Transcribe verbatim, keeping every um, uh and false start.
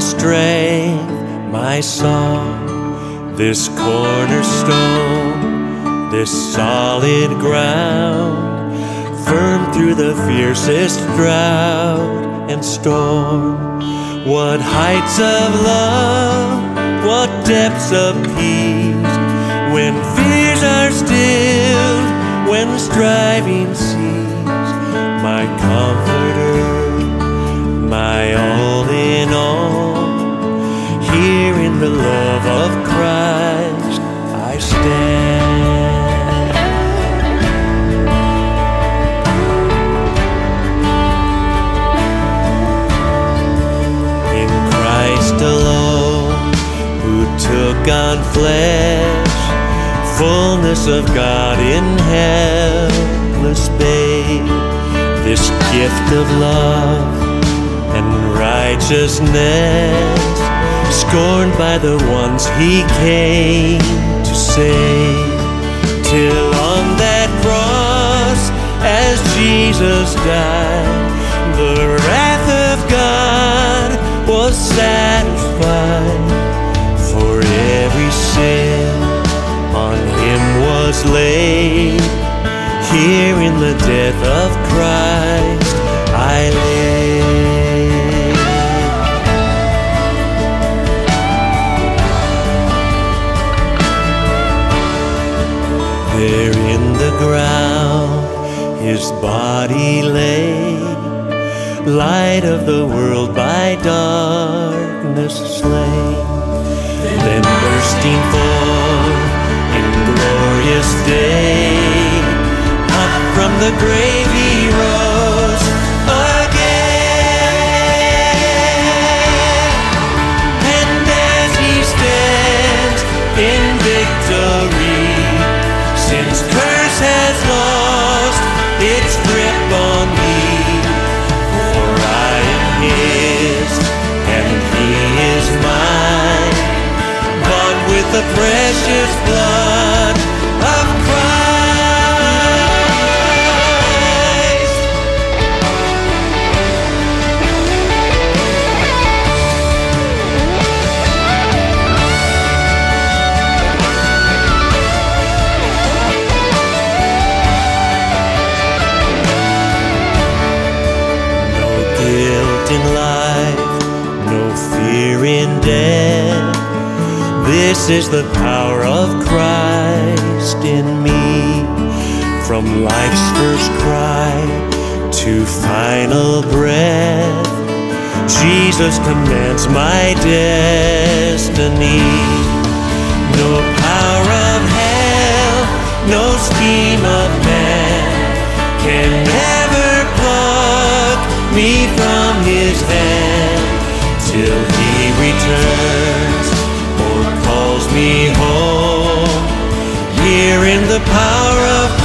strength, my song, this cornerstone, this solid ground, firm through the fiercest drought and storm. What heights of love, what depths of peace, when fears are stilled, when striving cease. My comforter, my all in all, here in the love of Christ I stand. In Christ alone, who took on flesh, fullness of God in helpless babe, this gift of love and righteousness, scorned by the ones he came to save. Till on that cross, as Jesus died, the wrath of God was satisfied. For every sin on him was laid. Here in the death of Christ I live. There in the ground his body lay, light of the world by darkness slain. Then bursting forth in glorious day, up from the grave he rose again. And as he stands in victory, sin's curse has lost its grip on me. For I am his, and he is mine, bought with the precious blood of Christ. In life, no fear in death. This is the power of Christ in me. From life's first cry to final breath, Jesus commands my destiny. No power of hell, no scheme of man can ever pluck me from his hand, till he returns or calls me home. Here in the power of